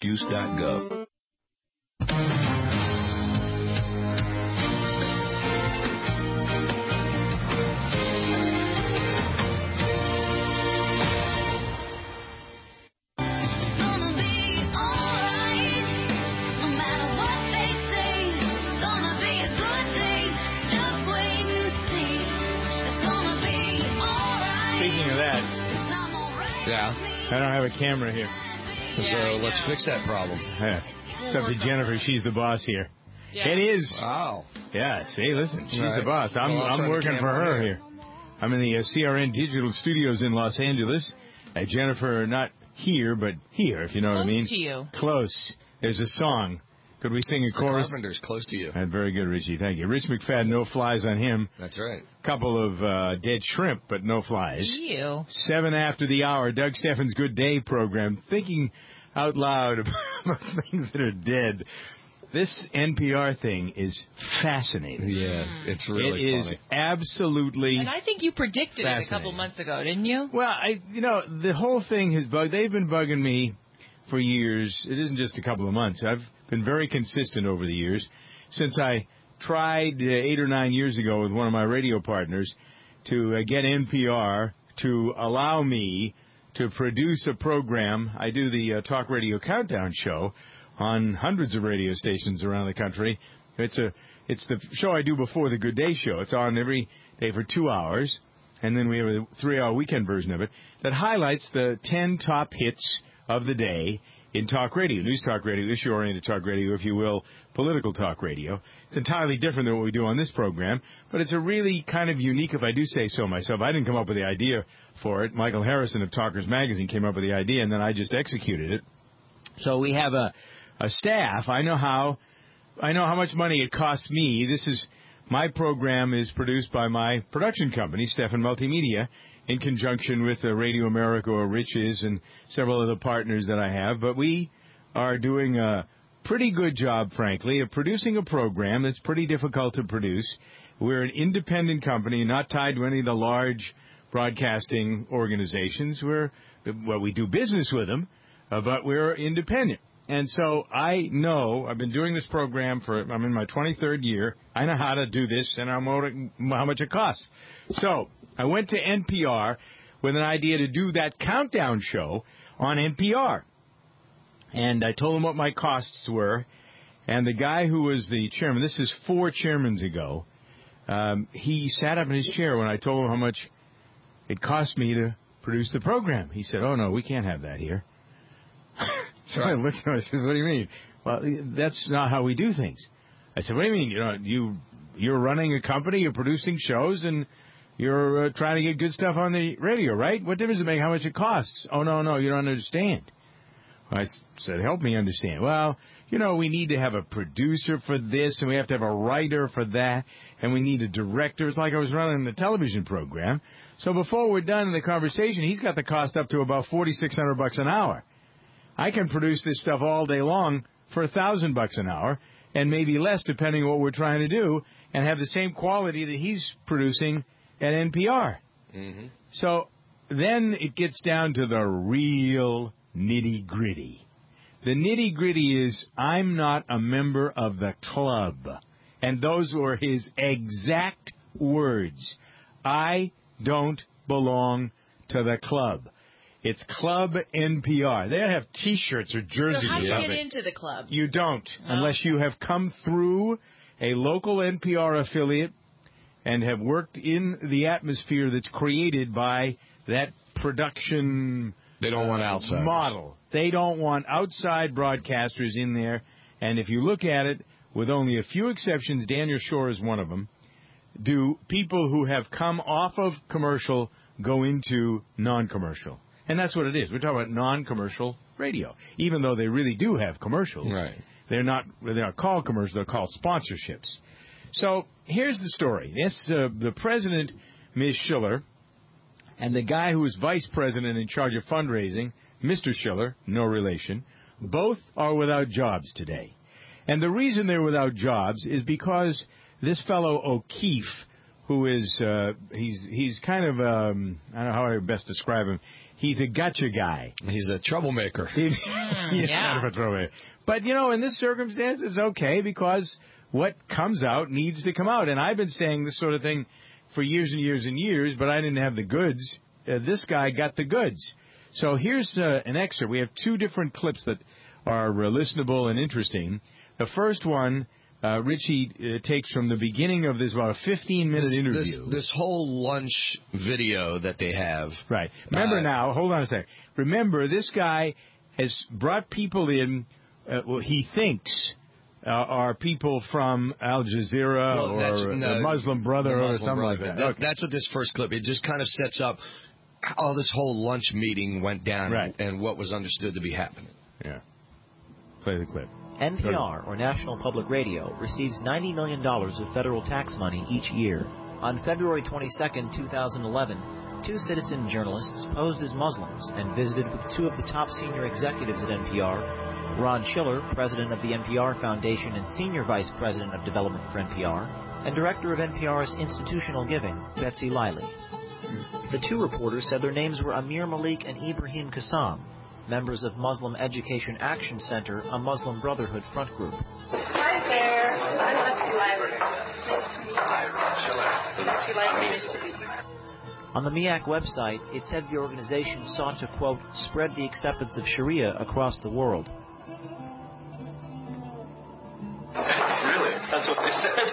censususe.gov. Yeah. I don't have a camera here. So let's fix that problem. It's up to Jennifer. She's the boss here. Yeah. It is. Wow. Yeah, see, listen, she's Right. the boss. I'm working for her here. I'm in the CRN Digital Studios in Los Angeles. Jennifer, not here, but here, if you know what I mean. Close to you. Close. There's a song. Could we sing a chorus? The Carpenters, close to you. Very good, Richie. Thank you. Rich McFadden, no flies on him. That's right. Couple of dead shrimp, but no flies. Ew. 7 after the hour, Doug Steffens' Good Day program, thinking out loud about things that are dead. This NPR thing is fascinating. Yeah, it's really funny. It is absolutely And I think you predicted it a couple months ago, didn't you? Well, the whole thing has bugged. They've been bugging me for years. It isn't just a couple of months. I've been very consistent over the years since I tried 8 or 9 years ago with one of my radio partners to get NPR to allow me to produce a program. I do the Talk Radio Countdown show on hundreds of radio stations around the country. It's the show I do before the Good Day show. It's on every day for 2 hours, and then we have a 3-hour weekend version of it that highlights the 10 top hits of the day in talk radio, news talk radio, issue-oriented talk radio, if you will, political talk radio. It's entirely different than what we do on this program, but it's a really kind of unique, if I do say so myself. I didn't come up with the idea for it. Michael Harrison of Talkers Magazine came up with the idea, and then I just executed it. So we have a staff. I know how much money it costs me. My program is produced by my production company, Steffen Multimedia, in conjunction with Radio America, or Riches, and several other partners that I have. But we are doing a pretty good job, frankly, of producing a program that's pretty difficult to produce. We're an independent company, not tied to any of the large broadcasting organizations. We do business with them, but we're independent. And so I know, I've been doing this program I'm in my 23rd year. I know how to do this and how much it costs. So I went to NPR with an idea to do that countdown show on NPR. And I told him what my costs were. And the guy who was the chairman, this is 4 chairmans ago, he sat up in his chair when I told him how much it cost me to produce the program. He said, "Oh, no, we can't have that here." So I looked at him and I said, "What do you mean?" "Well, that's not how we do things." I said, "What do you mean? You're running a company, you're producing shows, and you're trying to get good stuff on the radio, right? What difference does it make how much it costs?" "Oh, no, you don't understand." I said, "Help me understand." "Well, we need to have a producer for this, and we have to have a writer for that, and we need a director." It's like I was running the television program. So before we're done in the conversation, he's got the cost up to about $4,600 an hour. I can produce this stuff all day long for $1,000 an hour, and maybe less depending on what we're trying to do, and have the same quality that he's producing at NPR. Mm-hmm. So then it gets down to the real nitty-gritty. The nitty-gritty is I'm not a member of the club. And those were his exact words. I don't belong to the club. It's Club NPR. They have T-shirts or jerseys. So how do you get into the club? You don't, unless you have come through a local NPR affiliate and have worked in the atmosphere that's created by that production. They don't want outsiders. Model. They don't want outside broadcasters in there. And if you look at it, with only a few exceptions, Daniel Shore is one of them, do people who have come off of commercial go into non-commercial. And that's what it is. We're talking about non-commercial radio, even though they really do have commercials. Right. They're not called commercials. They're called sponsorships. So here's the story. The president, Ms. Schiller, and the guy who is vice president in charge of fundraising, Mr. Schiller, no relation, both are without jobs today. And the reason they're without jobs is because this fellow O'Keefe, who is, he's kind of, I don't know how I best describe him. he's a gotcha guy. He's a troublemaker. He's kind of a troublemaker. But, in this circumstance, it's okay because what comes out needs to come out. And I've been saying this sort of thing for years and years and years, but I didn't have the goods. This guy got the goods. So here's an excerpt. We have two different clips that are listenable and interesting. The first one, Richie takes from the beginning of this, about a 15-minute interview. This whole lunch video that they have. Right. Remember now, hold on a second. Remember, this guy has brought people in, he thinks, are people from Al Jazeera or the Muslim Brotherhood or something like that. That's what this first clip, it just kind of sets up how this whole lunch meeting went down and what was understood to be happening. Yeah. Play the clip. NPR, or National Public Radio, receives $90 million of federal tax money each year. On February 22, 2011, two citizen journalists posed as Muslims and visited with two of the top senior executives at NPR, Ron Schiller, president of the NPR Foundation and senior vice president of development for NPR, and director of NPR's institutional giving, Betsy Liley. The two reporters said their names were Amir Malik and Ibrahim Qassam, members of Muslim Education Action Center, a Muslim Brotherhood front group. Hi there. I'm Betsy Liley. On the MIAC website, it said the organization sought to, quote, spread the acceptance of Sharia across the world. Really? That's what they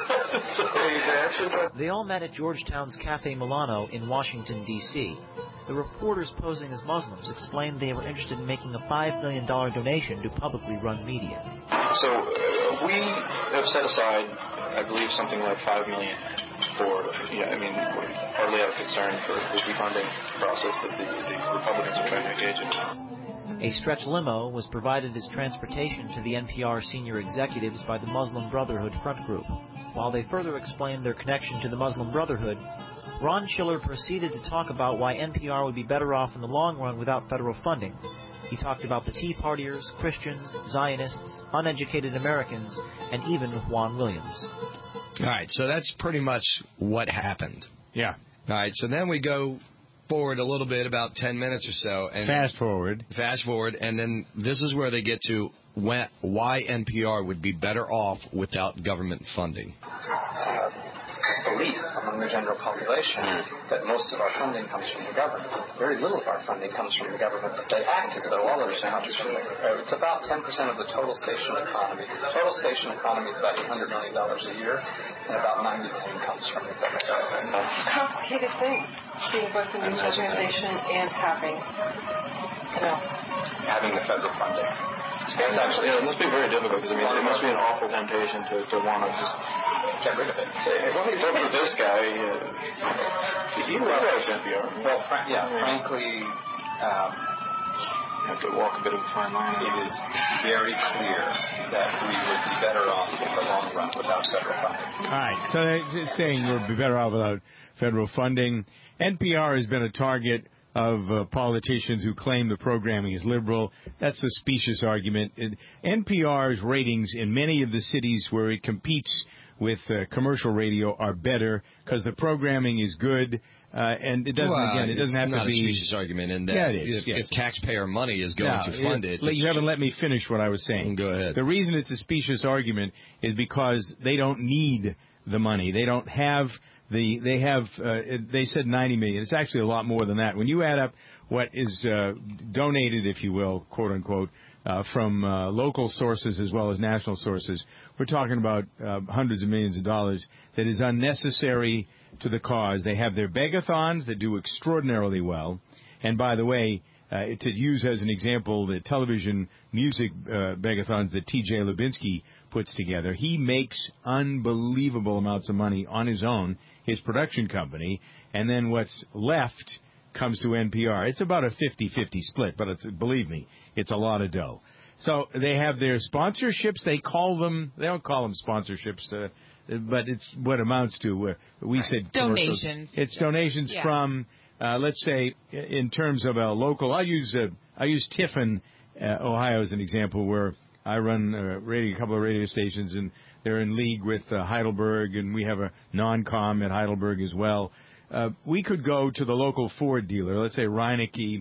said. They all met at Georgetown's Cafe Milano in Washington, D.C. The reporters posing as Muslims explained they were interested in making a $5 million donation to publicly run media. So we have set aside, I believe, something like $5 million for, partly out of concern for the defunding process that the Republicans are trying to engage in. A stretch limo was provided as transportation to the NPR senior executives by the Muslim Brotherhood front group. While they further explained their connection to the Muslim Brotherhood, Ron Schiller proceeded to talk about why NPR would be better off in the long run without federal funding. He talked about the Tea Partiers, Christians, Zionists, uneducated Americans, and even Juan Williams. All right, so that's pretty much what happened. Yeah. All right, so then we go forward a little bit, about 10 minutes or so. And Fast forward, and then this is where they get to why NPR would be better off without government funding. Belief among the general population that most of our funding comes from the government. Very little of our funding comes from the government, but they act as though all of it comes from the government. It's about 10% of the total station economy. The total station economy is about $800 million a year, and about $90 million comes from the government. Complicated thing, being both a news organization and having the federal funding. It's actually, it must be very difficult because it must be an awful temptation to want to just get rid of it. Well, he worked with this guy. He loves NPR. Well, frankly, you have to walk a bit of a fine line. It is very clear that we would be better off in the long run without federal funding. All right, so they're saying we'd be better off without federal funding. NPR has been a target of politicians who claim the programming is liberal. That's a specious argument. NPR's ratings in many of the cities where it competes with commercial radio are better because the programming is good. And it doesn't, it doesn't have to be... It's not a specious argument in that if taxpayer money is going to fund it... You haven't let me finish what I was saying. Go ahead. The reason it's a specious argument is because they don't need the money. They don't have... They said $90 million. It's actually a lot more than that. When you add up what is donated, if you will, quote unquote, from local sources as well as national sources, we're talking about hundreds of millions of dollars that is unnecessary to the cause. They have their begathons that do extraordinarily well. And by the way, to use as an example, the television music begathons that T.J. Lubinsky puts together, he makes unbelievable amounts of money on his own, his production company, and then what's left comes to NPR. It's about a 50-50 split, but believe me, it's a lot of dough. So they have their sponsorships. They don't call them sponsorships, but it's what amounts to. We said donations. It's donations from, let's say, in terms of a local. I use Tiffin, Ohio, as an example, where I run a couple of radio stations, and they're in league with Heidelberg, and we have a non-com at Heidelberg as well. We could go to the local Ford dealer, let's say Reineke,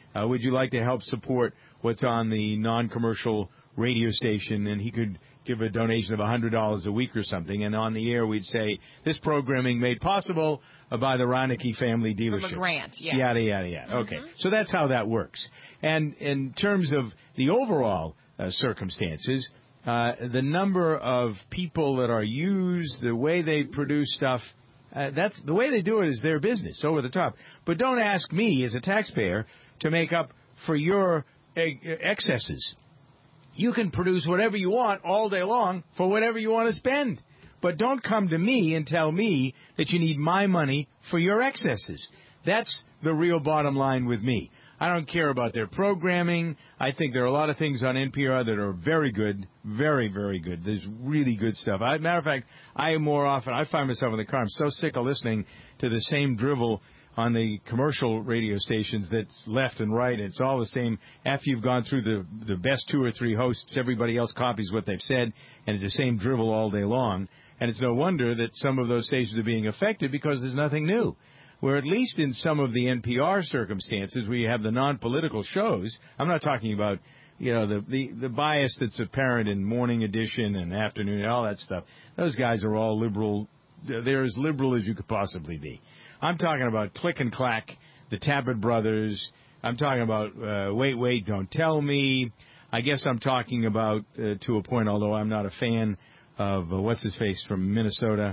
Would you like to help support what's on the non-commercial radio station? And he could give a donation of $100 a week or something. And on the air, we'd say, this programming made possible by the Reinecke family dealership. From a grant, yeah. Yada, yada, yada. Okay. So that's how that works. And in terms of the overall circumstances, the number of people that are used, the way they produce stuff, that's the way they do it is their business, over the top. But don't ask me as a taxpayer to make up for your excesses. You can produce whatever you want all day long for whatever you want to spend. But don't come to me and tell me that you need my money for your excesses. That's the real bottom line with me. I don't care about their programming. I think there are a lot of things on NPR that are very good, very, very good. There's really good stuff. Matter of fact, I find myself in the car. I'm so sick of listening to the same drivel on the commercial radio stations that's left and right. It's all the same. After you've gone through the best 2 or 3 hosts, everybody else copies what they've said, and it's the same drivel all day long. And it's no wonder that some of those stations are being affected because there's nothing new. Where at least in some of the NPR circumstances where you have the non-political shows, I'm not talking about, the bias that's apparent in morning edition and afternoon and all that stuff. Those guys are all liberal. They're as liberal as you could possibly be. I'm talking about Click and Clack, the Tappet Brothers. I'm talking about Wait, Don't Tell Me. I guess I'm talking about, to a point, although I'm not a fan of, what's-his-face from Minnesota.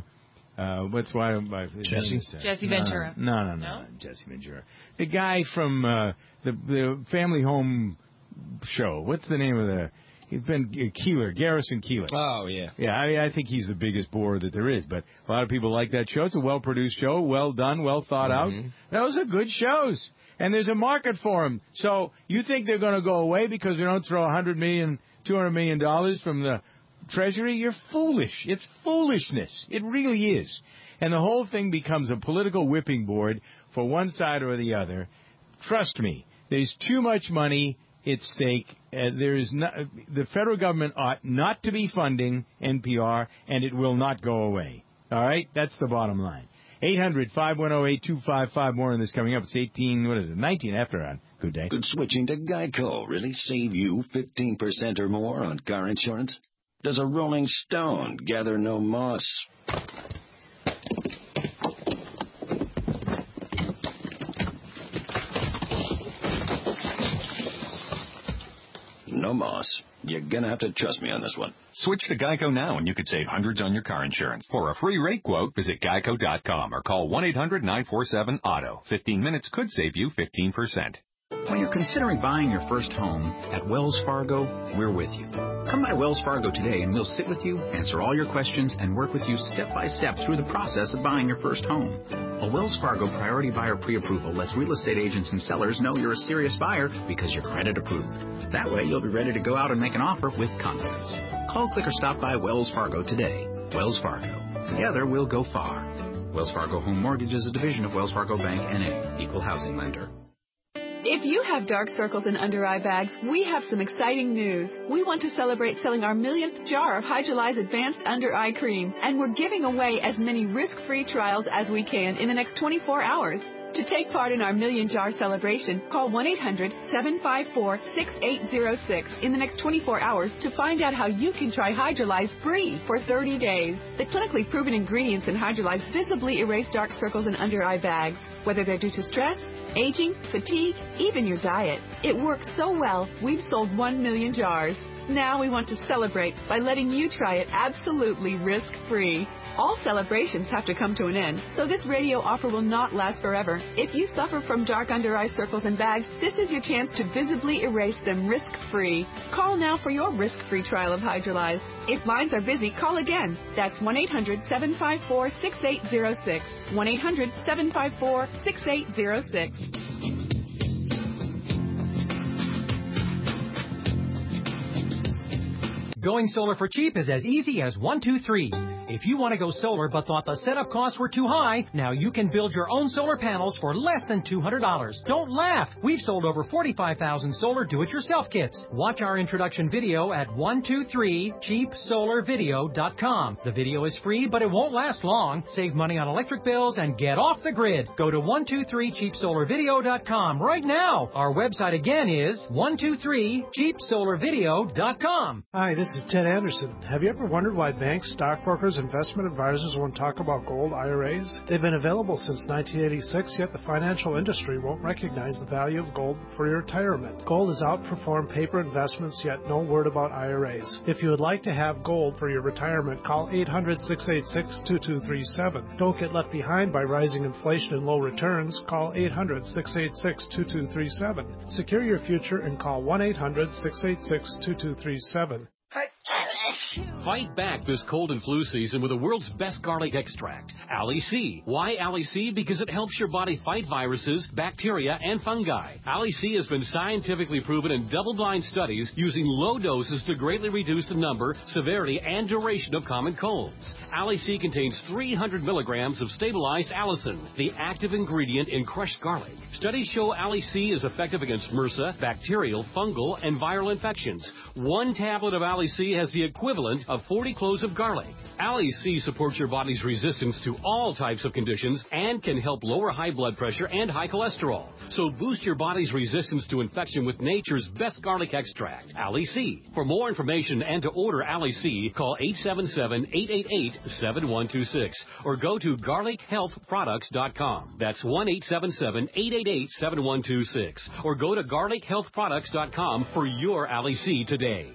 Jesse Ventura. No, Jesse Ventura. The guy from the Family Home show. What's the name of he's been Keeler, Garrison Keeler. Oh, yeah. Yeah, I think he's the biggest bore that there is. But a lot of people like that show. It's a well-produced show, well done, well thought out. Those are good shows. And there's a market for them. So you think they're going to go away because we don't throw $100 million, $200 million from the Treasury? You're foolish. It's foolishness. It really is. And the whole thing becomes a political whipping board for one side or the other. Trust me, there's too much money at stake. The federal government ought not to be funding NPR, and it will not go away. All right? That's the bottom line. 800-510-8255. More on this coming up. It's 19 after on. Good day. Could switching to Geico really save you 15% or more on car insurance? Does a rolling stone gather no moss? No moss. You're gonna have to trust me on this one. Switch to Geico now and you could save hundreds on your car insurance. For a free rate quote, visit geico.com or call 1-800-947-AUTO. 15 minutes could save you 15%. When you're considering buying your first home, at Wells Fargo, we're with you. Come by Wells Fargo today and we'll sit with you, answer all your questions, and work with you step by step through the process of buying your first home. A Wells Fargo Priority Buyer Pre-Approval lets real estate agents and sellers know you're a serious buyer because you're credit approved. That way, you'll be ready to go out and make an offer with confidence. Call, click, or stop by Wells Fargo today. Wells Fargo. Together, we'll go far. Wells Fargo Home Mortgage is a division of Wells Fargo Bank, N.A., Equal Housing Lender. If you have dark circles and under-eye bags, we have some exciting news. We want to celebrate selling our millionth jar of Hydrolyze Advanced Under Eye Cream, and we're giving away as many risk-free trials as we can in the next 24 hours. To take part in our Million Jar celebration, call 1-800-754-6806 in the next 24 hours to find out how you can try Hydrolyze free for 30 days. The clinically proven ingredients in Hydrolyze visibly erase dark circles and under-eye bags, whether they're due to stress, aging, fatigue, even your diet. It works so well, we've sold 1 million jars. Now we want to celebrate by letting you try it absolutely risk-free. All celebrations have to come to an end, so this radio offer will not last forever. If you suffer from dark under-eye circles and bags, this is your chance to visibly erase them risk-free. Call now for your risk-free trial of Hydrolyze. If lines are busy, call again. That's 1-800-754-6806. 1-800-754-6806. Going solar for cheap is as easy as 1, 2, 3. If you want to go solar but thought the setup costs were too high, now you can build your own solar panels for less than $200. Don't laugh. We've sold over 45,000 solar do-it-yourself kits. Watch our introduction video at 123cheapsolarvideo.com. The video is free, but it won't last long. Save money on electric bills and get off the grid. Go to 123cheapsolarvideo.com right now. Our website again is 123cheapsolarvideo.com. Hi, this is Ted Anderson. Have you ever wondered why banks, stockbrokers, investment advisors won't talk about gold IRAs? They've been available since 1986, yet the financial industry won't recognize the value of gold for your retirement. Gold has outperformed paper investments, yet no word about IRAs. If you would like to have gold for your retirement, call 800-686-2237. Don't get left behind by rising inflation and low returns. Call 800-686-2237. Secure your future and call 1-800-686-2237. Fight back this cold and flu season with the world's best garlic extract, Ali C. Why Ali C? Because it helps your body fight viruses, bacteria, and fungi. Ali C has been scientifically proven in double-blind studies using low doses to greatly reduce the number, severity, and duration of common colds. Ali C contains 300 milligrams of stabilized allicin, the active ingredient in crushed garlic. Studies show Ali C is effective against MRSA, bacterial, fungal, and viral infections. One tablet of Ali C has the equivalent of 40 cloves of garlic. Ali C supports your body's resistance to all types of conditions and can help lower high blood pressure and high cholesterol. So boost your body's resistance to infection with nature's best garlic extract, Ali C. For more information and to order Ali C, call 877-888-7126 or go to garlichealthproducts.com. That's 1-877-888-7126 or go to garlichealthproducts.com for your Ali C today.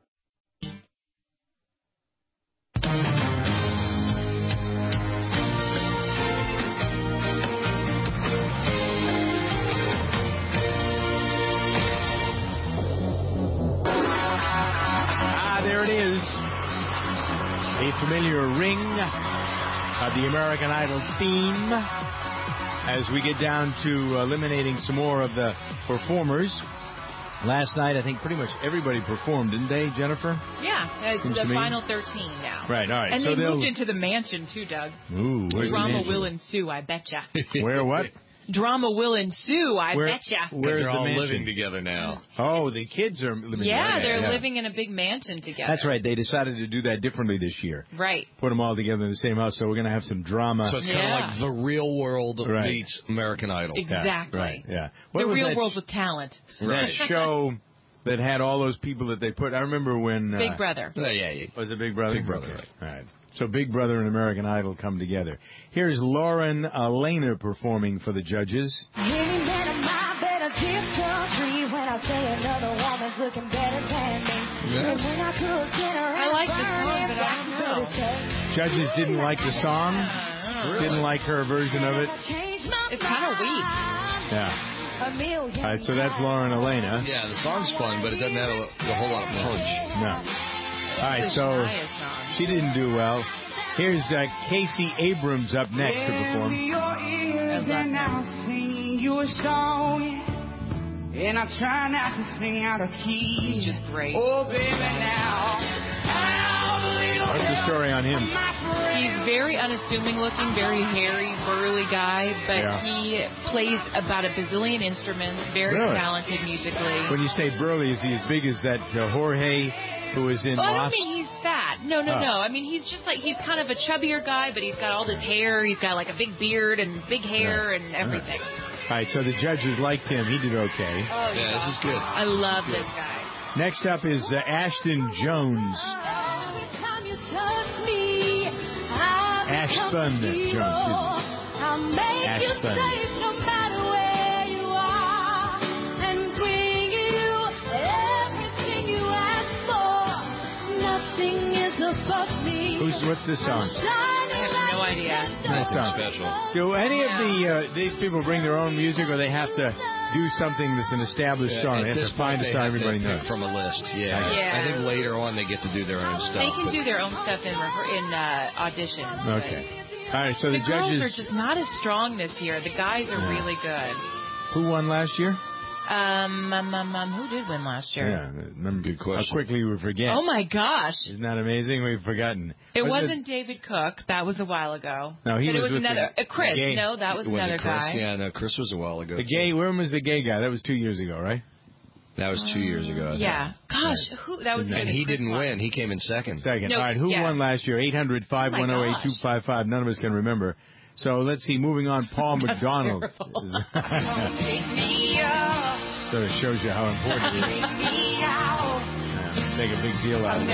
There it is. A familiar ring of the American Idol theme as we get down to eliminating some more of the performers. Last night, I think pretty much everybody performed, didn't they, Jennifer? Yeah, it's the final 13 now. Right, all right. And so they moved into the mansion, too, Doug. Ooh, where's Drama the mansion? will ensue, I betcha. Where what? Drama will ensue, I betcha. Where's they're all living together now. Oh, the kids are living together. Yeah, they're living in a big mansion together. That's right. They decided to do that differently this year. Right. Put them all together in the same house, so we're going to have some drama. So it's kind of like the real world meets American Idol. Exactly. Right, yeah. The real world with talent. That show that had all those people that they put. I remember when Big Brother. Yeah. Was it Big Brother? Big Brother. Okay. All right. So Big Brother and American Idol come together. Here's Lauren Elena performing for the judges. I like the song, but I don't know. Judges didn't like the song. Didn't like her version of it. It's kind of weak. Yeah. All right, so that's Lauren Elena. Yeah, the song's fun, but it doesn't have a whole lot of punch. No. All right, so she didn't do well. Here's Casey Abrams up next to perform. And I'll sing you a song, and I try not to sing out of key. He's just great. Oh, baby, now. What's the story on him? He's very unassuming looking, very hairy, burly guy, but he plays about a bazillion instruments, very talented musically. When you say burly, is he as big as that Jorge who is in I don't Lost? mean he's fat. No. I mean, he's just like, he's kind of a chubbier guy, but he's got all this hair. He's got like a big beard and big hair and everything. All right, so the judges liked him. He did okay. Oh, yeah, this is good. I love this guy. Next up is Ashton Jones. Ashton Jones. I'll make you safe no matter where you are, and bring you everything you ask for. Nothing is above me. What's this song? I have no idea. Nothing special. Do any of these people bring their own music, or they have to do something that's an established song? They have to find a song everybody knows from a list. I think later on they get to do their own stuff. They can do their own stuff in auditions. Okay. All right, so the girls judges are just not as strong this year. The guys are really good. Who won last year? Who did win last year? Yeah, remember, good question. How quickly we forget. Oh my gosh! Isn't that amazing? We've forgotten. It wasn't David Cook. That was a while ago. No, he but was it was with another Chris. gay. No, that was another Chris? guy. Yeah, no, Chris was a while ago. The gay. When was the gay guy? That was 2 years ago, right? That was 2 years ago. Yeah. Gosh, who? That was. And he didn't win. He came in second. No, All right, who won last year? 800-510-8255. None of us can remember. So let's see. Moving on, Paul McDonald. So it shows you how important it is. Make a big deal out of it.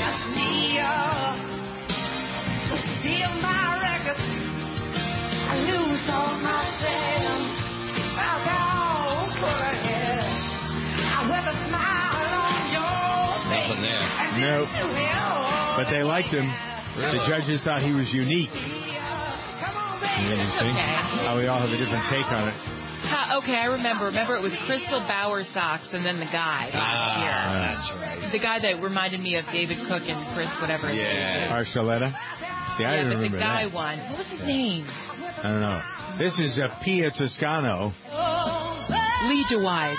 Nothing there. Nope. But they liked him. Really? The judges thought he was unique. Interesting. How we all have a different take on it. Okay, I remember. Remember, it was Crystal Bauer socks and then the guy last year. That's right. The guy that reminded me of David Cook and Chris whatever. Yeah. Archuleta. See, I yeah, but remember the guy that. won. What was his name? I don't know. This is Pia Toscano. Lee DeWise.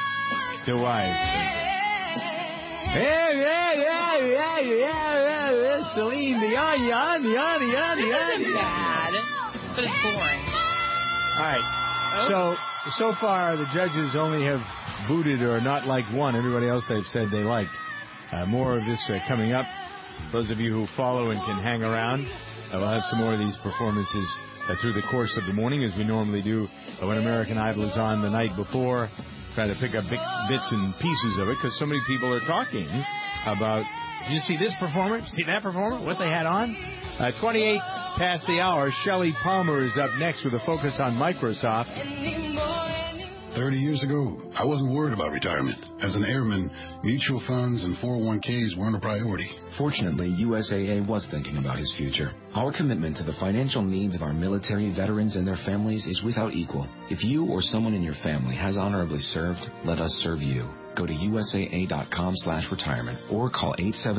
Yeah. Celine Dion. It isn't bad, but it's boring. All right. So far, the judges only have booted or not liked one. Everybody else they've said they liked. More of this coming up. Those of you who follow and can hang around, we'll have some more of these performances through the course of the morning, as we normally do when American Idol is on the night before. Try to pick up bits and pieces of it, because so many people are talking about, did you see this performer? Did you see that performer? What they had on? 28 past the hour. Shelley Palmer is up next with a focus on Microsoft. 30 years ago, I wasn't worried about retirement. As an airman, mutual funds and 401ks weren't a priority. Fortunately, USAA was thinking about his future. Our commitment to the financial needs of our military veterans and their families is without equal. If you or someone in your family has honorably served, let us serve you. Go to USAA.com/retirement or call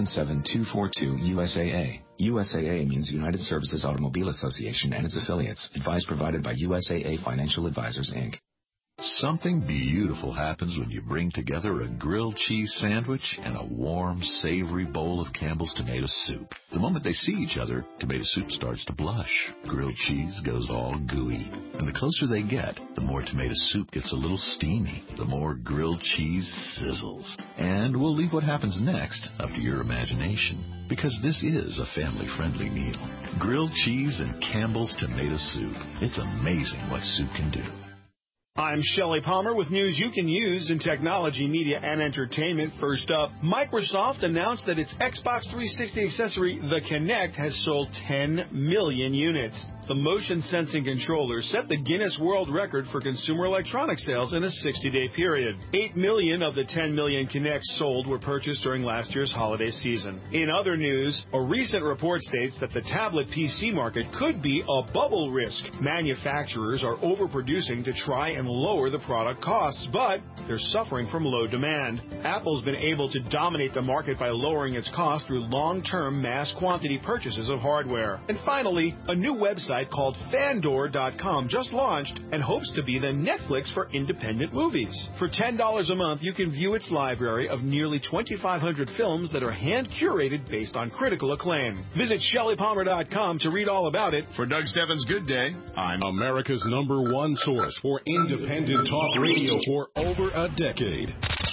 877-242-USAA. USAA means United Services Automobile Association and its affiliates. Advice provided by USAA Financial Advisors, Inc. Something beautiful happens when you bring together a grilled cheese sandwich and a warm, savory bowl of Campbell's tomato soup. The moment they see each other, tomato soup starts to blush. Grilled cheese goes all gooey. And the closer they get, the more tomato soup gets a little steamy. The more grilled cheese sizzles. And we'll leave what happens next up to your imagination, because this is a family-friendly meal. Grilled cheese and Campbell's tomato soup. It's amazing what soup can do. I'm Shelley Palmer with news you can use in technology, media, and entertainment. First up, Microsoft announced that its Xbox 360 accessory, the Kinect, has sold 10 million units. The motion-sensing controller set the Guinness World Record for consumer electronic sales in a 60-day period. 8 million of the 10 million Kinects sold were purchased during last year's holiday season. In other news, a recent report states that the tablet PC market could be a bubble risk. Manufacturers are overproducing to try and lower the product costs, but they're suffering from low demand. Apple's been able to dominate the market by lowering its cost through long-term mass quantity purchases of hardware. And finally, a new website called Fandor.com just launched and hopes to be the Netflix for independent movies. For $10 a month, you can view its library of nearly 2,500 films that are hand-curated based on critical acclaim. Visit ShelleyPalmer.com to read all about it. For Doug Stebbins' Good Day, I'm America's #1 source for independent talk radio for over a decade.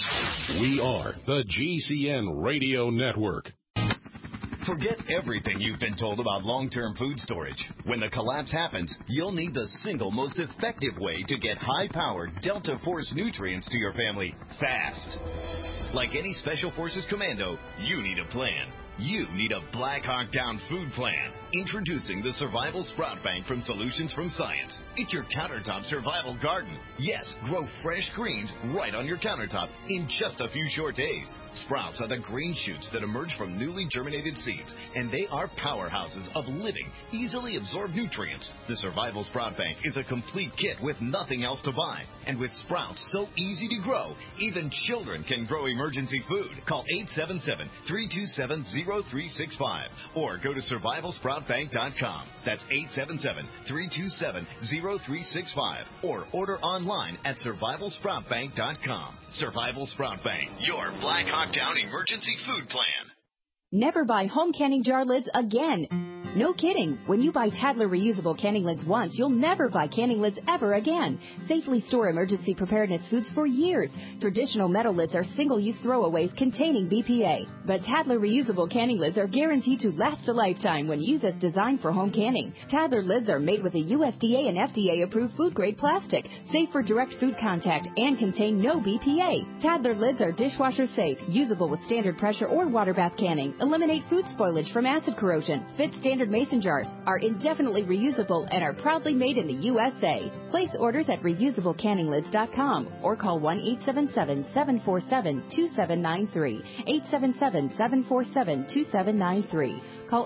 We are the GCN Radio Network. Forget everything you've been told about long-term food storage. When the collapse happens, you'll need the single most effective way to get high-powered Delta Force nutrients to your family fast. Like any Special Forces commando, you need a plan. You need a Black Hawk Down food plan. Introducing the Survival Sprout Bank from Solutions from Science. It's your countertop survival garden. Yes, grow fresh greens right on your countertop in just a few short days. Sprouts are the green shoots that emerge from newly germinated seeds, and they are powerhouses of living, easily absorbed nutrients. The Survival Sprout Bank is a complete kit with nothing else to buy. And with sprouts so easy to grow, even children can grow emergency food. Call 877-327-0365 or go to survivalsprout.com SurvivalSproutBank.com. That's 877-327-0365. Or order online at SurvivalSproutBank.com. Survival Sprout Bank, your Black Hawk Down emergency food plan. Never buy home canning jar lids again. No kidding. When you buy Tadler reusable canning lids once, you'll never buy canning lids ever again. Safely store emergency preparedness foods for years. Traditional metal lids are single-use throwaways containing BPA. But Tadler reusable canning lids are guaranteed to last a lifetime when used as designed for home canning. Tadler lids are made with a USDA and FDA-approved food-grade plastic, safe for direct food contact, and contain no BPA. Tadler lids are dishwasher safe, usable with standard pressure or water bath canning, eliminate food spoilage from acid corrosion, fit standard mason jars, are indefinitely reusable, and are proudly made in the USA. Place orders at reusablecanninglids.com or call 1-877-747-2793. 877-747-2793. Call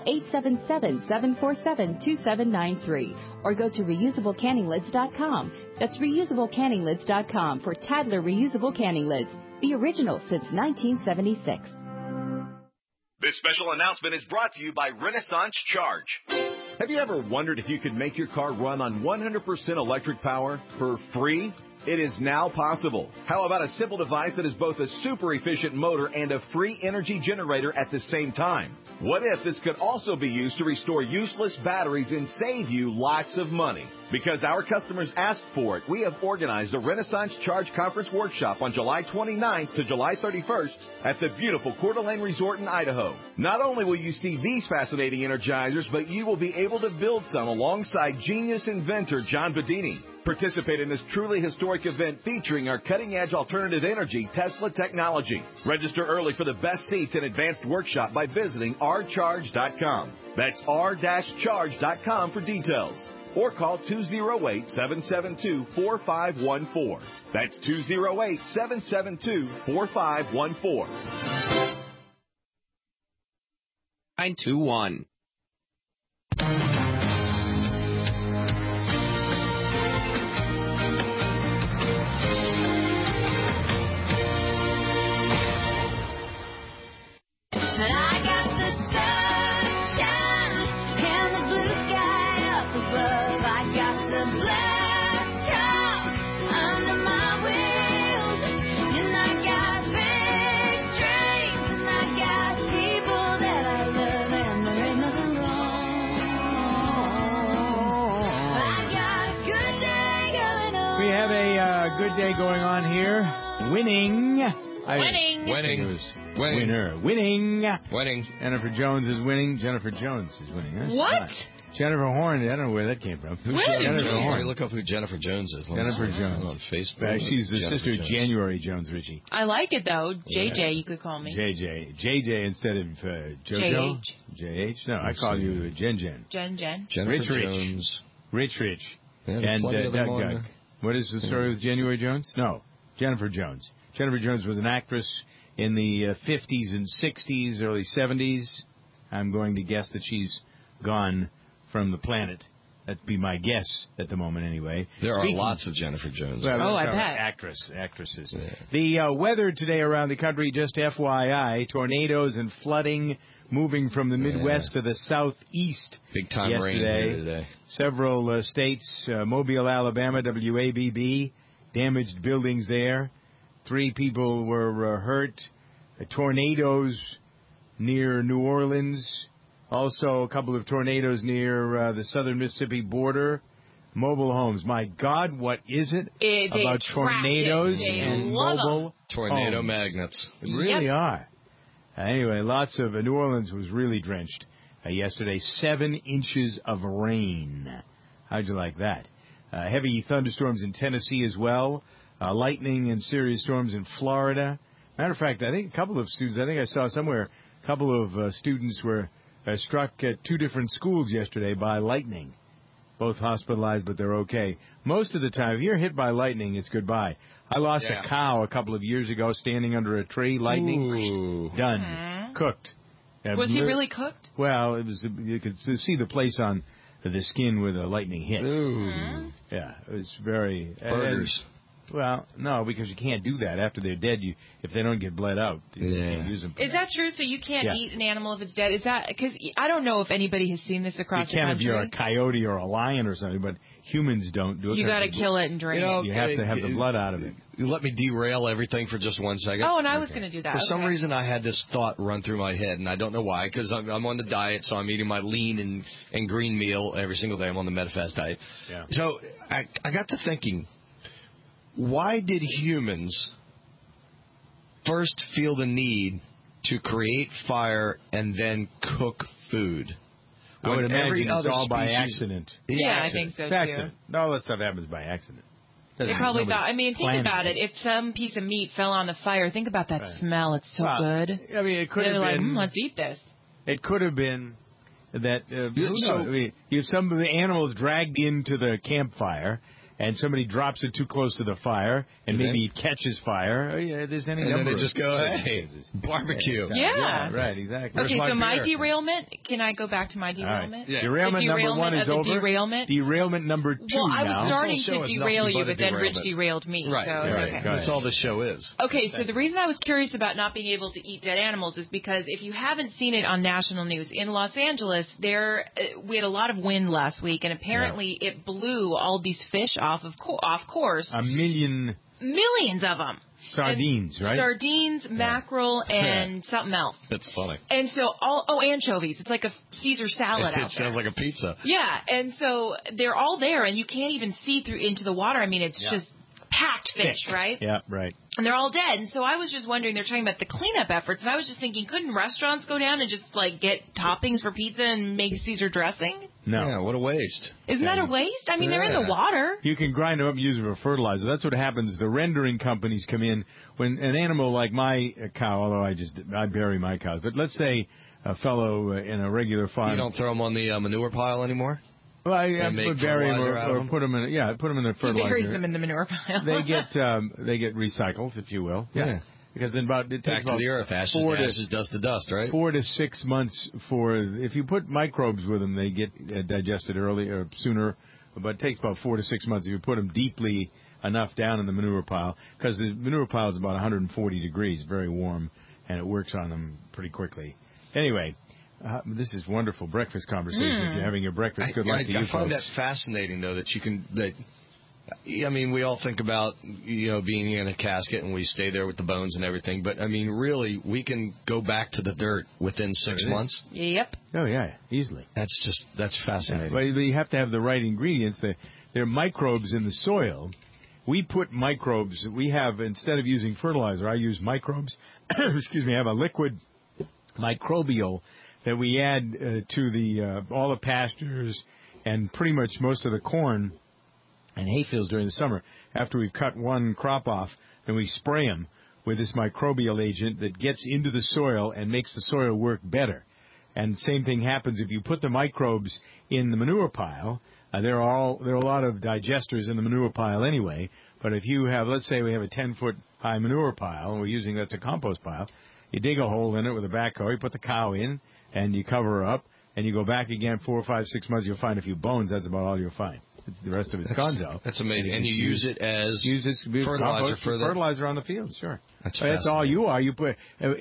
877-747-2793 or go to reusablecanninglids.com. That's reusablecanninglids.com for Tadler reusable canning lids, the original since 1976. This special announcement is brought to you by Renaissance Charge. Have you ever wondered if you could make your car run on 100% electric power for free? It is now possible. How about a simple device that is both a super efficient motor and a free energy generator at the same time? What if this could also be used to restore useless batteries and save you lots of money? Because our customers asked for it, we have organized a Renaissance Charge Conference Workshop on July 29th to July 31st at the beautiful Coeur d'Alene Resort in Idaho. Not only will you see these fascinating energizers, but you will be able to build some alongside genius inventor John Bedini. Participate in this truly historic event featuring our cutting-edge alternative energy Tesla technology. Register early for the best seats and advanced workshop by visiting rcharge.com. That's r-charge.com for details. Or call 208-772-4514. That's 208-772-4514. 921. Good day going on here. Winning. Winning. Jennifer Jones is winning. Jennifer Jones is winning. Huh? What? Right. Jennifer Horn. I don't know where that came from. Who's Jennifer Jones? Let me look up who Jennifer Jones is. Jennifer Jones. On Facebook. She's the Jennifer sister of Jones. January Jones, Richie. I like it, though. JJ, you could call me. JJ instead of JoJo? JH? No, I call you Jen. Jen. Jennifer Rich Jones. Rich. Yeah, and Doug. What is the story with January Jones? No, Jennifer Jones. Jennifer Jones was an actress in the 50s and 60s, early 70s. I'm going to guess that she's gone from the planet. That'd be my guess at the moment, anyway. There are lots of Jennifer Jones. Well, I bet. Actresses. Yeah. The weather today around the country, just FYI, tornadoes and flooding moving from the Midwest to the southeast. Big time rain here today. Several states, Mobile, Alabama, WABB, damaged buildings there. 3 people were hurt. Tornadoes near New Orleans. Also, a couple of tornadoes near the southern Mississippi border. Mobile homes. My God, what is it about tornadoes and mobile tornado homes? Magnets? They really are. Anyway, lots of New Orleans was really drenched yesterday. 7 inches of rain. How'd you like that? Heavy thunderstorms in Tennessee as well. Lightning and serious storms in Florida. Matter of fact, I think a couple of students, I think I saw somewhere, a couple of students were struck at 2 different schools yesterday by lightning. Both hospitalized, but they're okay. Most of the time, if you're hit by lightning, it's goodbye. I lost a cow a couple of years ago standing under a tree. Lightning. Ooh. Done. Cooked. Was he really cooked? Well, it was. You could see the place on the skin where the lightning hit. Ooh. Yeah, it was very... Burgers. Well, no, because you can't do that after they're dead. If they don't get bled out, you can't use them. Is that true? So you can't eat an animal if it's dead? Is that because I don't know if anybody has seen this across the country? You can if you're a coyote or a lion or something, but humans don't do it. You got to kill it and drain it. You have to have the blood out of it. You let me derail everything for just 1 second. Oh, and I was going to do that. For some reason, I had this thought run through my head, and I don't know why, because I'm on the diet, so I'm eating my lean and green meal every single day. I'm on the Medifast diet. Yeah. So I got to thinking, why did humans first feel the need to create fire and then cook food? I would imagine it's all by accident. Yeah, I think so, too. All that stuff happens by accident. They probably thought, think about it. If some piece of meat fell on the fire, think about that smell. It's so good. I mean, it could have been. Like, let's eat this. It could have been that, if some of the animals dragged into the campfire, and somebody drops it too close to the fire, and maybe it catches fire. There's any number. And then they just go, hey, barbecue. Yeah. Right, exactly. Okay, so my derailment, can I go back to my derailment? Right. Yeah. Derailment number 1 is over. Derailment. Derailment number 2 Well, I was now. starting to derail you, but then Rich derailed me. Right, so right. Okay. That's all this show is. Okay, so the reason I was curious about not being able to eat dead animals is because if you haven't seen it on national news, in Los Angeles, we had a lot of wind last week, and apparently it blew all these fish off course. Millions of them. Sardines, right? Sardines, mackerel, and something else. That's funny. And so anchovies. It's like a Caesar salad out there. It sounds like a pizza. Yeah, and so they're all there, and you can't even see through into the water. I mean, it's just packed fish, right? Yeah, right. And they're all dead. And so I was just wondering, they're talking about the cleanup efforts, and I was just thinking, couldn't restaurants go down and just, get toppings for pizza and make Caesar dressing? No. Yeah, what a waste. Isn't that a waste? I mean, they're in the water. You can grind them up and use them for fertilizer. That's what happens. The rendering companies come in when an animal like my cow, although I bury my cows, but let's say a fellow in a regular farm. You don't throw them on the manure pile anymore? Well, I would bury them or put them in. Yeah, put them in the fertilizer. He buries them in the manure pile. They get recycled, if you will. Yeah. Because then it takes back to the earth, ashes, dust to dust, right? 4 to 6 months if you put microbes with them, they get digested earlier or sooner. But it takes about 4 to 6 months if you put them deeply enough down in the manure pile, because the manure pile is about 140 degrees, very warm, and it works on them pretty quickly. Anyway. This is wonderful breakfast conversation. If you're having your breakfast, good luck to you folks. I find that fascinating, though, we all think about, being in a casket and we stay there with the bones and everything. But, really, we can go back to the dirt within 6 months. Yep. Oh, yeah, easily. That's fascinating. But you have to have the right ingredients. There are microbes in the soil. We put microbes. We have, instead of using fertilizer, I use microbes. Excuse me, I have a liquid microbial that we add to all the pastures and pretty much most of the corn and hayfields during the summer. After we've cut one crop off, then we spray them with this microbial agent that gets into the soil and makes the soil work better. And the same thing happens if you put the microbes in the manure pile. There are a lot of digesters in the manure pile anyway. But if you have, let's say we have a 10-foot high manure pile, and we're using that's a compost pile, you dig a hole in it with a backhoe, you put the cow in, and you cover her up, and you go back again 4, 5, 6 months, you'll find a few bones. That's about all you'll find. The rest of it's gonzo. That's amazing. And you use it as fertilizer fertilizer on the field, sure. That's all you are. You put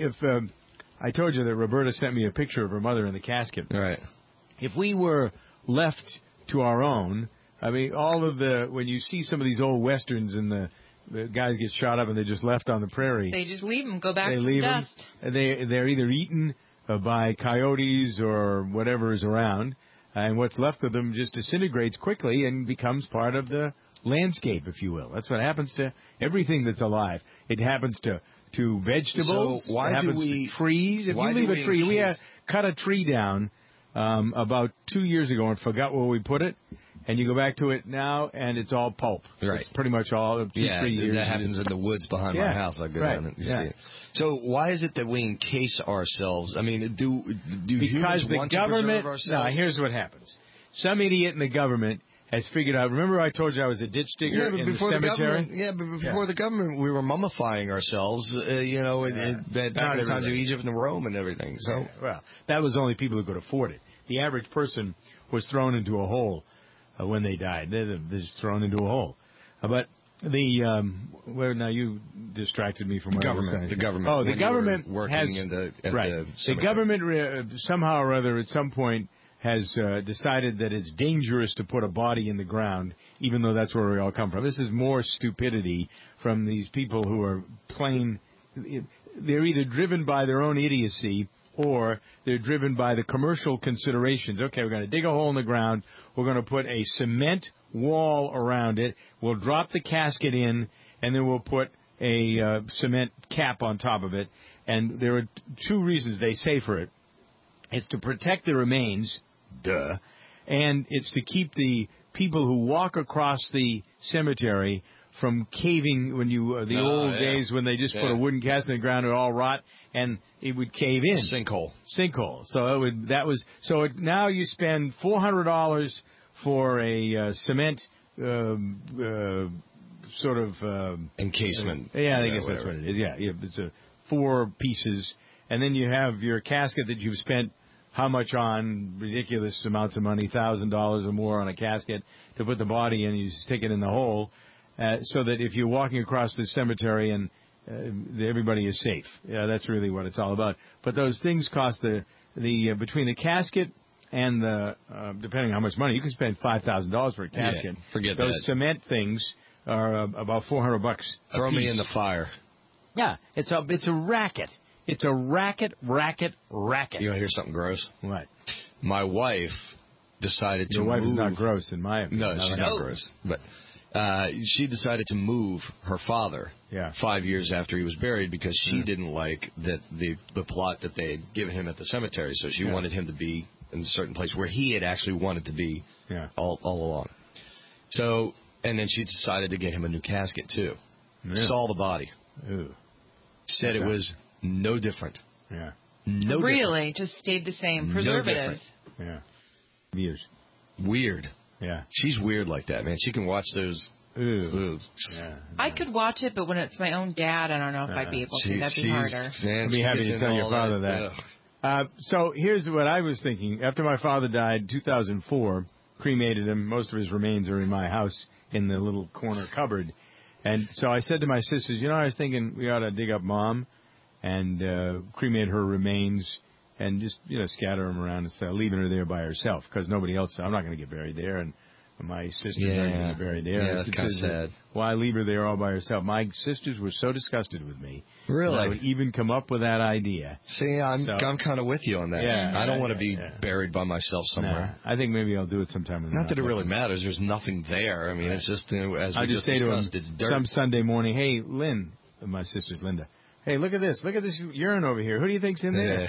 I told you that Roberta sent me a picture of her mother in the casket. Right. If we were left to our own, when you see some of these old westerns and the guys get shot up and they're just left on the prairie. They just leave them, go back to the dust. They're either eaten by coyotes or whatever is around, and what's left of them just disintegrates quickly and becomes part of the landscape, if you will. That's what happens to everything that's alive. It happens to vegetables. So why it happens do we, to trees. If you leave a tree, we cut a tree down about 2 years ago and forgot where we put it. And you go back to it now, and it's all pulp. Right. It's pretty much all 2-3 years. That happens in the woods behind my house. I go down and see it. So why is it that we encase ourselves? Do humans want to preserve ourselves? No, here's what happens. Some idiot in the government has figured out. Remember I told you I was a ditch digger in the cemetery? But before the government, we were mummifying ourselves, back in the times of Egypt and Rome and everything. So, well, that was only people who could afford it. The average person was thrown into a hole when they died. They're just thrown into a hole. But Where now you distracted me from the government. The government. Oh, the government working has in the the government somehow or other at some point has decided that it's dangerous to put a body in the ground, even though that's where we all come from. This is more stupidity from these people who are plain. They're either driven by their own idiocy or they're driven by the commercial considerations. Okay, we're going to dig a hole in the ground. We're going to put a cement wall around it. We'll drop the casket in, and then we'll put a cement cap on top of it. And there are two reasons they say for it. It's to protect the remains, duh, and it's to keep the people who walk across the cemetery from caving when you old days when they just put a wooden casket in the ground, it would all rot and it would cave in. Sinkhole. So now you spend $400 for a cement sort of encasement. Yeah, I guess that's what it is. Yeah, it's 4 pieces, and then you have your casket that you've spent how much on? Ridiculous amounts of money, $1,000 or more on a casket to put the body in. You stick it in the hole. So that if you're walking across the cemetery and everybody is safe. Yeah, that's really what it's all about. But those things cost the between the casket and the depending on how much money you can spend $5,000 for a casket. Yeah, forget those that. Cement things are about $400. Throw me in the fire. Yeah, it's a racket. It's a racket. You want to hear something gross? What? My wife decided to move. Your wife is not gross in my opinion. No, she's not gross, but. She decided to move her father 5 years after he was buried because she didn't like that the plot that they had given him at the cemetery. So she wanted him to be in a certain place where he had actually wanted to be all along. So, and then she decided to get him a new casket too. Yeah. Saw the body. Ew. Said it was no different. Yeah. No really? different. Just stayed the same. Preservatives. No yeah. Weird. Yeah. She's weird like that, man. She can watch those. Ooh. Yeah. I could watch it, but when it's my own dad, I don't know if I'd be able to. That'd be harder. I'd be happy to tell your father that. So here's what I was thinking. After my father died in 2004, cremated him. Most of his remains are in my house in the little corner cupboard. And so I said to my sisters, I was thinking we ought to dig up Mom and cremate her remains and just, scatter them around instead of leaving her there by herself because nobody else, I'm not going to get buried there. And my sisters aren't going to get buried there. Yeah, that's kind of sad. Why leave her there all by herself? My sisters were so disgusted with me. Really? I would even come up with that idea. See, I'm kind of with you on that. Yeah, I don't want to be buried by myself somewhere. I think maybe I'll do it sometime. Not that it really matters. There's nothing there. I mean, it's just, as we just discussed, it's dirt. Some Sunday morning, hey, Lynn, my sister's Linda. Hey, look at this urine over here. Who do you think's in there?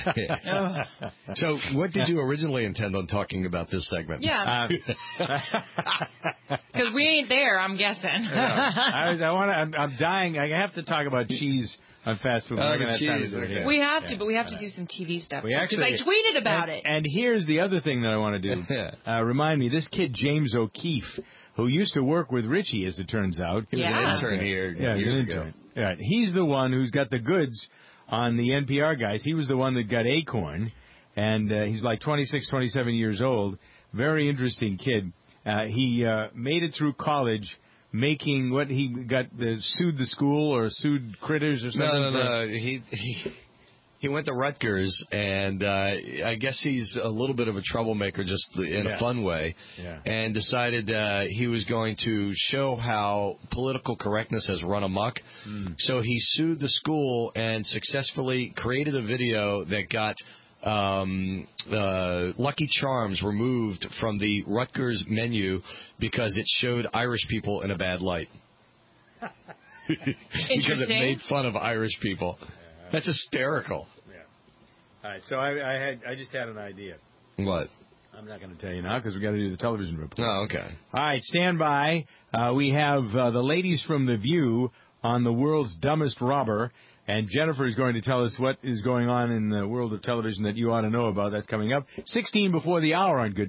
So what did you originally intend on talking about this segment? Yeah. Because we ain't there, I'm guessing. I'm dying. I have to talk about cheese on fast food. Cheese, okay. We have to, but we have to do some TV stuff. Because I tweeted about it. And here's the other thing that I want to do. Remind me, this kid, James O'Keefe, who used to work with Richie, as it turns out. He was an intern here years ago. Right. He's the one who's got the goods on the NPR guys. He was the one that got Acorn, and he's like 26, 27 years old. Very interesting kid. He made it through college making what he got sued the school or sued Critters or something. No. He went to Rutgers, and I guess he's a little bit of a troublemaker just in a fun way, and decided he was going to show how political correctness has run amok. So he sued the school and successfully created a video that got Lucky Charms removed from the Rutgers menu because it showed Irish people in a bad light. Because it made fun of Irish people. That's hysterical. Yeah. All right, so I just had an idea. What? I'm not going to tell you now because we got to do the television report. Oh, okay. All right, stand by. We have the ladies from The View on the world's dumbest robber, and Jennifer is going to tell us what is going on in the world of television that you ought to know about. That's coming up 16 before the hour on Good Day.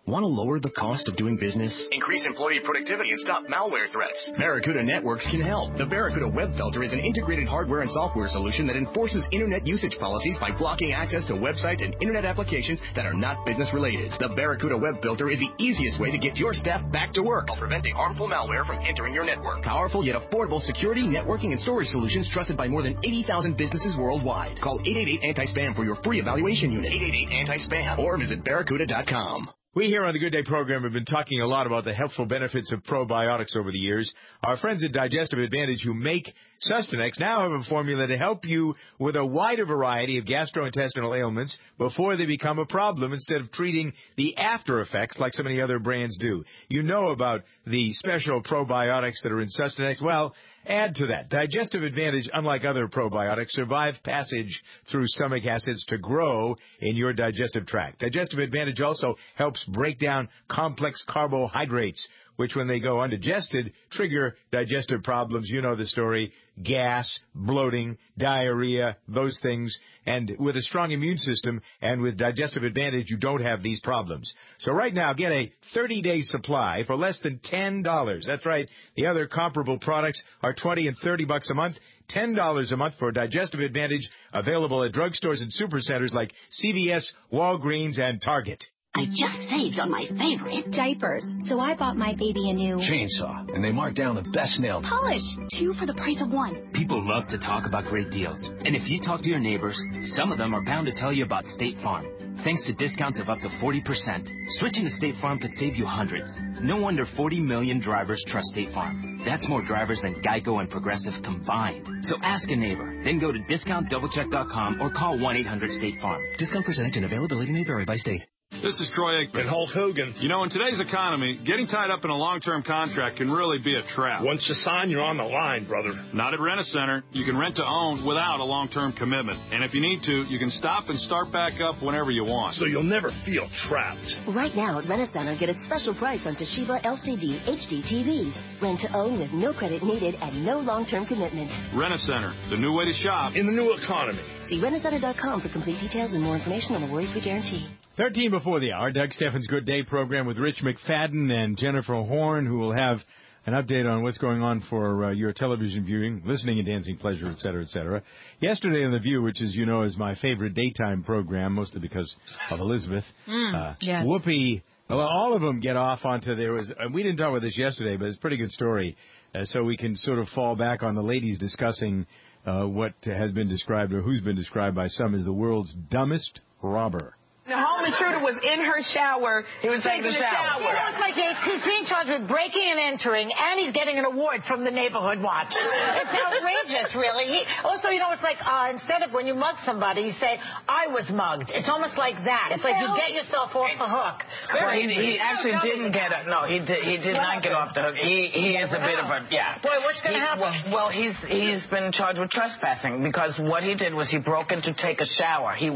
Want to lower the cost of doing business? Increase employee productivity and stop malware threats. Barracuda Networks can help. The Barracuda Web Filter is an integrated hardware and software solution that enforces internet usage policies by blocking access to websites and internet applications that are not business related. The Barracuda Web Filter is the easiest way to get your staff back to work while preventing harmful malware from entering your network. Powerful yet affordable security, networking, and storage solutions trusted by more than 80,000 businesses worldwide. Call 888-ANTI-SPAM for your free evaluation unit. 888-ANTI-SPAM. Or visit Barracuda.com. We here on the Good Day program have been talking a lot about the helpful benefits of probiotics over the years. Our friends at Digestive Advantage who make Sustanex now have a formula to help you with a wider variety of gastrointestinal ailments before they become a problem instead of treating the after effects like so many other brands do. You know about the special probiotics that are in Sustanex. Well, add to that. Digestive Advantage, unlike other probiotics, survive passage through stomach acids to grow in your digestive tract. Digestive Advantage also helps break down complex carbohydrates, which when they go undigested, trigger digestive problems. You know the story. Gas, bloating, diarrhea, those things. And with a strong immune system and with Digestive Advantage, you don't have these problems. So right now, get a 30-day supply for less than $10. That's right. The other comparable products are $20 and $30 a month. $10 a month for Digestive Advantage, available at drugstores and supercenters like CVS, Walgreens, and Target. I just saved on my favorite diapers, so I bought my baby a new chainsaw, and they marked down the best nail polish, 2 for the price of 1. People love to talk about great deals, and if you talk to your neighbors, some of them are bound to tell you about State Farm. Thanks to discounts of up to 40%, switching to State Farm could save you hundreds. No wonder 40 million drivers trust State Farm. That's more drivers than Geico and Progressive combined. So ask a neighbor, then go to discountdoublecheck.com or call 1-800-STATE-FARM. Discount percentage and availability may vary by state. This is Troy Aikman. And Hulk Hogan. You know, in today's economy, getting tied up in a long-term contract can really be a trap. Once you sign, you're on the line, brother. Not at Rent-A-Center. You can rent to own without a long-term commitment. And if you need to, you can stop and start back up whenever you want. So you'll never feel trapped. Right now at Rent-A-Center, get a special price on Toshiba LCD HD TVs. Rent to own with no credit needed and no long-term commitment. Rent-A-Center, the new way to shop in the new economy. See rentacenter.com for complete details and more information on the worry-free guarantee. 13 before the hour, Doug Steffens' Good Day program with Rich McFadden and Jennifer Horn, who will have an update on what's going on for your television viewing, listening and dancing pleasure, et cetera, et cetera. Yesterday on The View, which, as you know, is my favorite daytime program, mostly because of Elizabeth, yes. Whoopi, well, all of them get off onto we didn't talk about this yesterday, but it's a pretty good story, so we can sort of fall back on the ladies discussing what has been described or who's been described by some as the world's dumbest robber. The home intruder was in her shower. He was taking a shower. You know, it's like he's being charged with breaking and entering, and he's getting an award from the Neighborhood Watch. It's outrageous, really. Also, you know, it's like instead of when you mug somebody, you say, I was mugged. It's almost like that. It's like you get yourself off the hook. Well, he actually didn't get it. No, he did not get off the hook. He is a bit of a, Boy, what's going to happen? Well, he's been charged with trespassing because what he did was he broke in to take a shower. I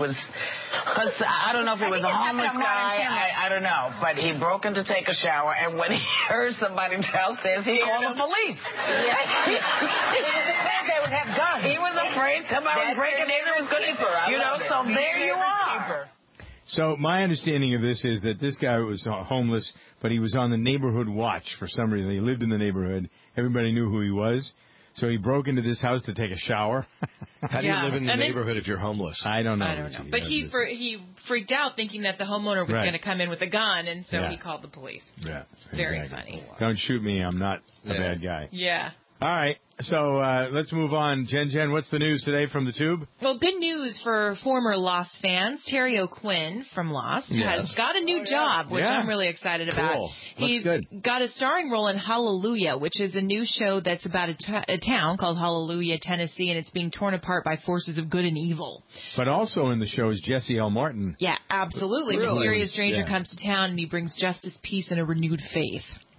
don't know if it was a homeless guy. I don't know. But he broke in to take a shower, and when he heard somebody downstairs, he called the police. He was afraid they would have guns. He was afraid somebody was breaking in and was going to, so there you are. So my understanding of this is that this guy was homeless, but he was on the Neighborhood Watch for some reason. He lived in the neighborhood. Everybody knew who he was. So he broke into this house to take a shower. How do you live in the neighborhood if you're homeless? I don't know. But he freaked out thinking that the homeowner was going to come in with a gun, and so he called the police. Yeah. Very funny. Don't shoot me. I'm not a bad guy. Yeah. All right. So let's move on. Jen, what's the news today from the Tube? Well, good news for former Lost fans. Terry O'Quinn from Lost has got a new job, which I'm really excited about. He's got a starring role in Hallelujah, which is a new show that's about a town called Hallelujah, Tennessee, and it's being torn apart by forces of good and evil. But also in the show is Jesse L. Martin. Yeah, absolutely. Really? Mysterious stranger comes to town, and he brings justice, peace, and a renewed faith.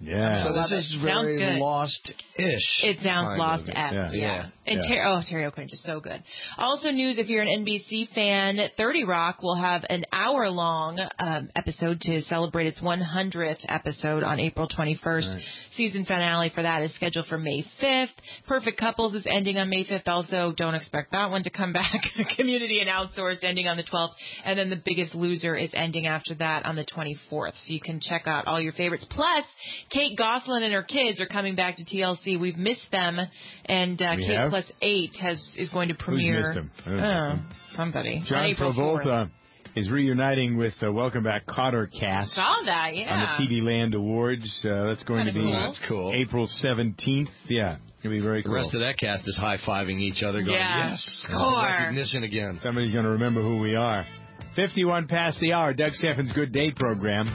Yeah. So this is very Lost-ish. It sounds Lost-esque. Yeah. And Terry O'Quinn is so good. Also news, if you're an NBC fan, 30 Rock will have an hour-long episode to celebrate its 100th episode on April 21st. Right. Season finale for that is scheduled for May 5th. Perfect Couples is ending on May 5th. Also, don't expect that one to come back. Community and Outsourced ending on the 12th. And then The Biggest Loser is ending after that on the 24th. So you can check out all your favorites. Plus, Kate Gosselin and her kids are coming back to TLC. We've missed them. And Kate Plus 8 is going to premiere. Who's missed them? Somebody. John Travolta is reuniting with Welcome Back Kotter cast. Saw that, yeah. On the TV Land Awards. That's going to be That's cool. April 17th. Yeah. It'll be very cool. The rest of that cast is high-fiving each other going, yes, score. Recognition again. Somebody's going to remember who we are. 51 past the hour. Doug Steffens' Good Day program.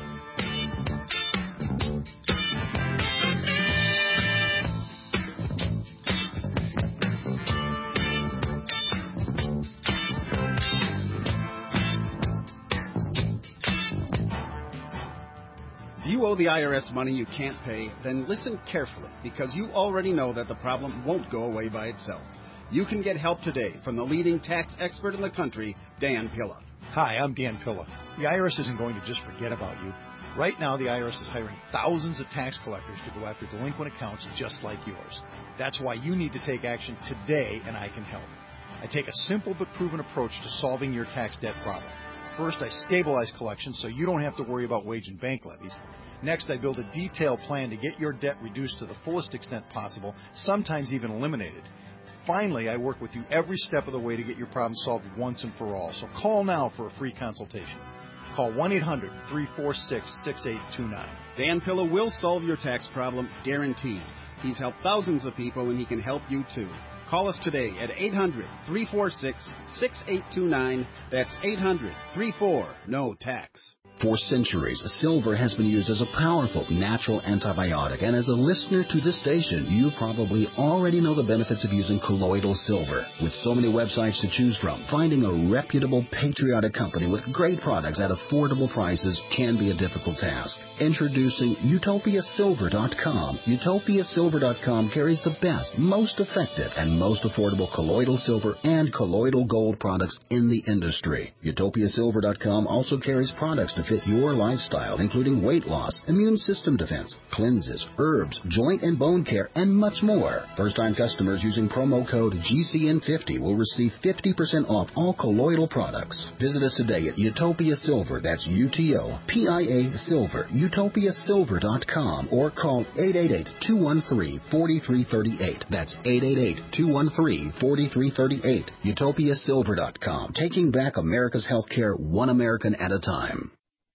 If you owe the IRS money you can't pay, then listen carefully, because you already know that the problem won't go away by itself. You can get help today from the leading tax expert in the country, Dan Pilla. Hi, I'm Dan Pilla. The IRS isn't going to just forget about you. Right now, the IRS is hiring thousands of tax collectors to go after delinquent accounts just like yours. That's why you need to take action today, and I can help. I take a simple but proven approach to solving your tax debt problem. First, I stabilize collections so you don't have to worry about wage and bank levies. Next, I build a detailed plan to get your debt reduced to the fullest extent possible, sometimes even eliminated. Finally, I work with you every step of the way to get your problem solved once and for all. So call now for a free consultation. Call 1-800-346-6829. Dan Pilla will solve your tax problem, guaranteed. He's helped thousands of people, and he can help you too. Call us today at 800-346-6829. That's 800-34-NO-TAX. For centuries, silver has been used as a powerful natural antibiotic, and as a listener to this station, you probably already know the benefits of using colloidal silver. With so many websites to choose from, finding a reputable, patriotic company with great products at affordable prices can be a difficult task. Introducing UtopiaSilver.com. UtopiaSilver.com carries the best, most effective, and most affordable colloidal silver and colloidal gold products in the industry. UtopiaSilver.com also carries products to fit your lifestyle, including weight loss, immune system defense, cleanses, herbs, joint and bone care, and much more. First-time customers using promo code GCN50 will receive 50% off all colloidal products. Visit us today at Utopia Silver, that's UTOPIA Silver, UtopiaSilver.com, or call 888-213-4338. That's 888-213-4338. UtopiaSilver.com, taking back America's healthcare one American at a time.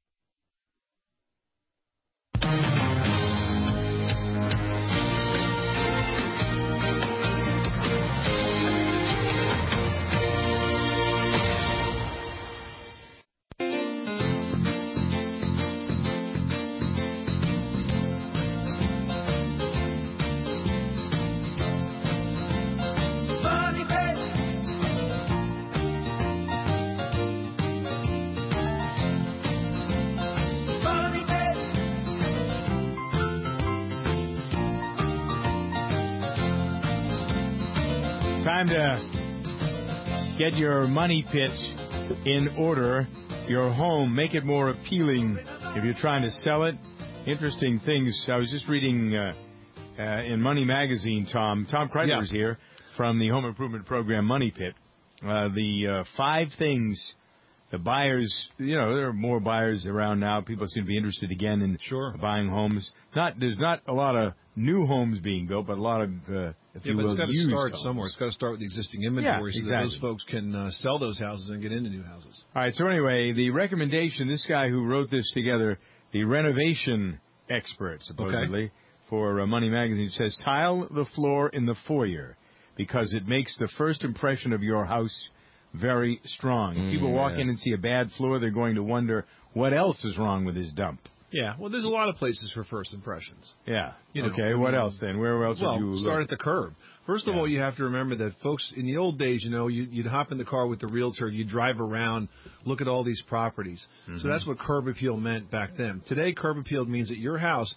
Time to get your money pit in order, your home, make it more appealing if you're trying to sell it. Interesting things. I was just reading in Money Magazine, Tom Kreitler's here from the home improvement program Money Pit. The 5 things the buyers, there are more buyers around now. People seem to be interested again in buying homes. There's not a lot of new homes being built, but a lot of, but it's got to start somewhere. It's got to start with the existing inventory so that those folks can sell those houses and get into new houses. All right, so anyway, the recommendation, this guy who wrote this together, the renovation expert, supposedly, for Money Magazine, says, tile the floor in the foyer because it makes the first impression of your house very strong. If people walk in and see a bad floor, they're going to wonder what else is wrong with this dump. Yeah, well, there's a lot of places for first impressions. Yeah. Okay, what else then? Where else would you start at the curb. First of all, you have to remember that folks, in the old days, you'd hop in the car with the realtor, you'd drive around, look at all these properties. Mm-hmm. So that's what curb appeal meant back then. Today, curb appeal means that your house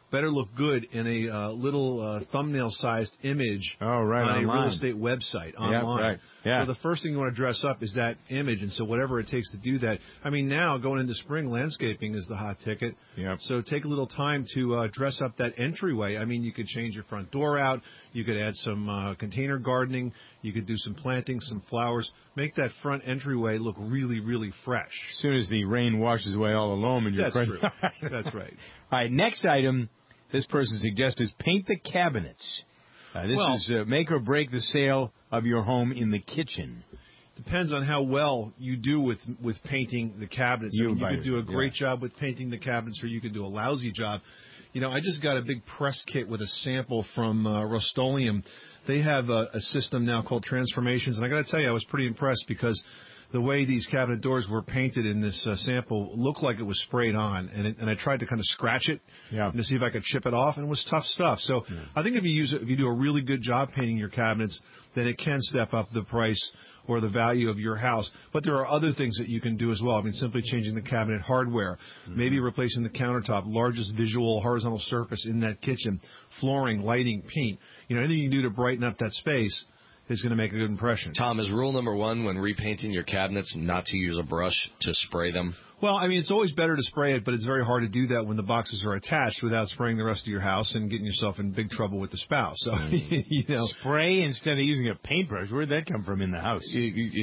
better look good in a little thumbnail-sized image on a real estate website online. Right. Yeah. So the first thing you want to dress up is that image, and so whatever it takes to do that. I mean, now going into spring, landscaping is the hot ticket. Yep. So take a little time to dress up that entryway. I mean, you could change your front door out. You could add some container gardening. You could do some planting, some flowers. Make that front entryway look really, really fresh. As soon as the rain washes away all the loam in your front. That's true. That's right. All right, next item this person suggests is paint the cabinets. This is make or break the sale of your home in the kitchen. Depends on how well you do with painting the cabinets. You could do a great job with painting the cabinets, or you could do a lousy job. You know, I just got a big press kit with a sample from Rust-Oleum. They have a system now called Transformations, and I got to tell you, I was pretty impressed because the way these cabinet doors were painted in this sample looked like it was sprayed on, and I tried to kind of scratch it to see if I could chip it off, and it was tough stuff. So I think if you do a really good job painting your cabinets, then it can step up the price or the value of your house. But there are other things that you can do as well. I mean, simply changing the cabinet hardware, maybe replacing the countertop, largest visual horizontal surface in that kitchen, flooring, lighting, paint. You know, anything you can do to brighten up that space is going to make a good impression. Tom, is rule number one when repainting your cabinets not to use a brush to spray them? Well, I mean, it's always better to spray it, but it's very hard to do that when the boxes are attached without spraying the rest of your house and getting yourself in big trouble with the spouse. So, you know. Spray instead of using a paintbrush. Where'd that come from in the house?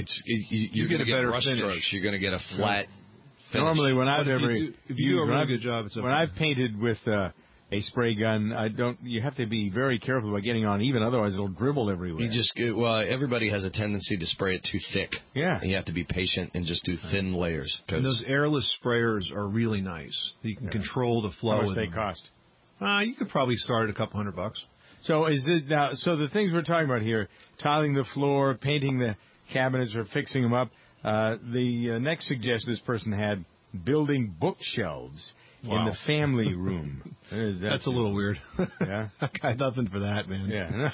You get a better finish. Strokes. You're going to get a flat finish. Normally, when I've ever if you do a really good job, it's okay. When I've painted with a spray gun, you have to be very careful about getting on even, otherwise it'll dribble everywhere. Everybody has a tendency to spray it too thick. Yeah. And you have to be patient and just do thin layers. And those airless sprayers are really nice. You can control the flow. How much they cost? You could probably start at a couple $100. So so the things we're talking about here, tiling the floor, painting the cabinets or fixing them up. The next suggestion this person had, building bookshelves in the family room. That's a little weird. Yeah? I got nothing for that, man. Yeah.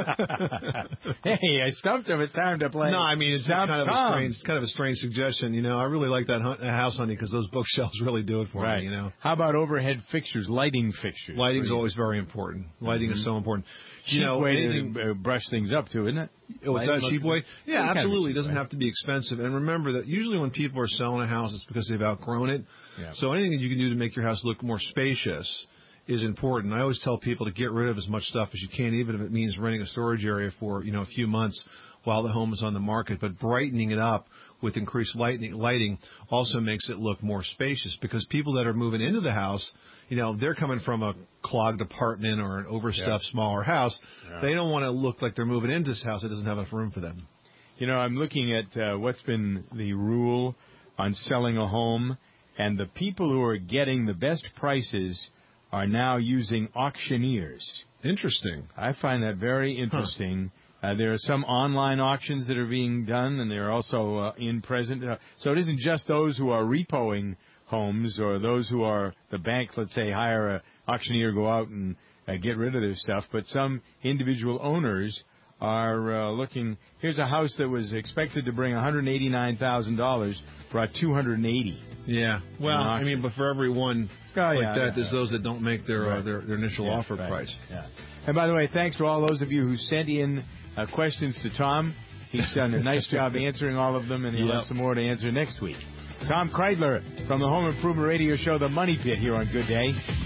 Hey, I stumped him. It's time to play. No, I mean, it's kind of a strange suggestion. You know, I really like that house hunting because those bookshelves really do it for me, you know. How about overhead fixtures, lighting fixtures? Lighting's always very important. Lighting is so important. Cheap way to brush things up, too, isn't it? Oh, it's that cheap way? Yeah, absolutely. It doesn't have to be expensive. And remember that usually when people are selling a house, it's because they've outgrown it. Yeah. So anything that you can do to make your house look more spacious is important. I always tell people to get rid of as much stuff as you can, even if it means renting a storage area for, a few months while the home is on the market. But brightening it up with increased lighting also makes it look more spacious, because people that are moving into the house, they're coming from a clogged apartment or an overstuffed smaller house. Yeah. They don't want to look like they're moving into this house that doesn't have enough room for them. I'm looking at what's been the rule on selling a home, and the people who are getting the best prices are now using auctioneers. Interesting. I find that very interesting. There are some online auctions that are being done, and they're also in present. So it isn't just those who are repoing homes or those who are the bank, let's say, hire an auctioneer, go out and get rid of their stuff, but some individual owners are looking. Here's a house that was expected to bring $189,000, brought $280,000. Yeah. Well, I mean, but for every one there's those that don't make their initial offer price. Yeah. And by the way, thanks to all those of you who sent in questions to Tom. He's done a nice job answering all of them, and he'll have some more to answer next week. Tom Kreidler from the Home Improvement Radio Show, The Money Pit, here on Good Day.